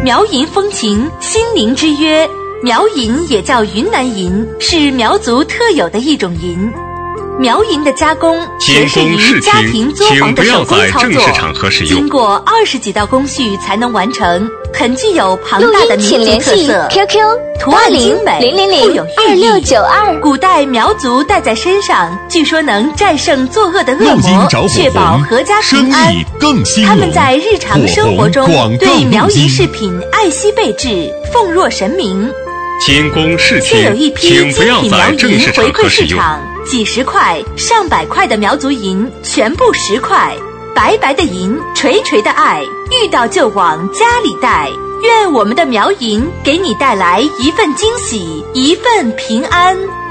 苗银风情，心灵之约。苗银也叫云南银，是苗族特有的一种银。苗银的加工全是于家庭作坊的手工操作，经过20几道工序才能完成，很具有庞大的民族特色。 QQ 图案精美，富有寓意。古代苗族戴在身上，据说能战胜作恶的恶魔，确保阖家平安。他们在日常生活中对苗银饰品爱惜备至，奉若神明。 清宫侍却有一批精品苗银回馈市场，几十块、上百块的苗族银全部10块，白白的银，垂垂的爱，遇到就往家里带。愿我们的苗银给你带来一份惊喜，一份平安。